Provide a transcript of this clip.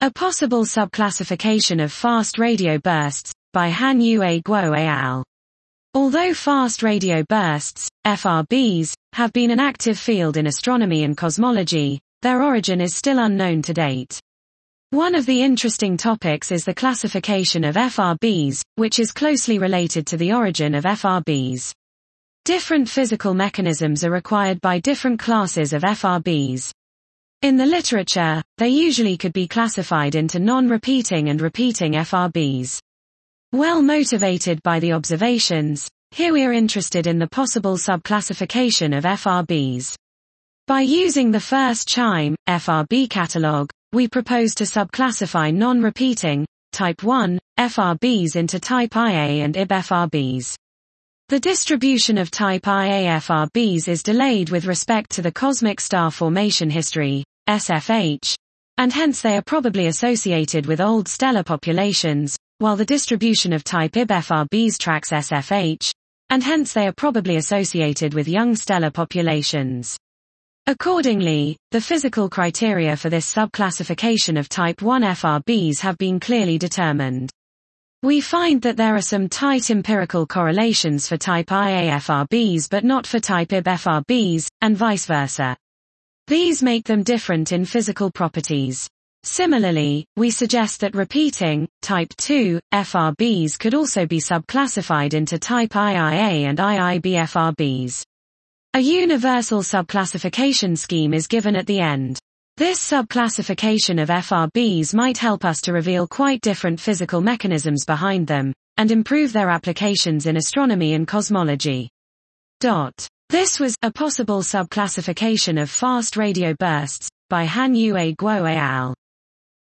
A possible subclassification of fast radio bursts, by Han-Yue Guo et al. Although fast radio bursts, FRBs, have been an active field in astronomy and cosmology, their origin is still unknown to date. One of the interesting topics is the classification of FRBs, which is closely related to the origin of FRBs. Different physical mechanisms are required by different classes of FRBs. In the literature, they usually could be classified into non-repeating and repeating FRBs. Well motivated by the observations, here we are interested in the possible subclassification of FRBs. By using the first CHIME FRB catalog, we propose to subclassify non-repeating, type 1, FRBs into type Ia and Ib FRBs. The distribution of type Ia FRBs is delayed with respect to the cosmic star formation history, SFH, and hence they are probably associated with old stellar populations, while the distribution of type Ib FRBs tracks SFH, and hence they are probably associated with young stellar populations. Accordingly, the physical criteria for this subclassification of type 1 FRBs have been clearly determined. We find that there are some tight empirical correlations for type Ia FRBs but not for type Ib FRBs, and vice versa. These make them different in physical properties. Similarly, we suggest that repeating, type 2, FRBs could also be subclassified into type IIA and IIB FRBs. A universal subclassification scheme is given at the end. This subclassification of FRBs might help us to reveal quite different physical mechanisms behind them, and improve their applications in astronomy and cosmology. This was a possible subclassification of fast radio bursts, by Han-Yue Guo et al.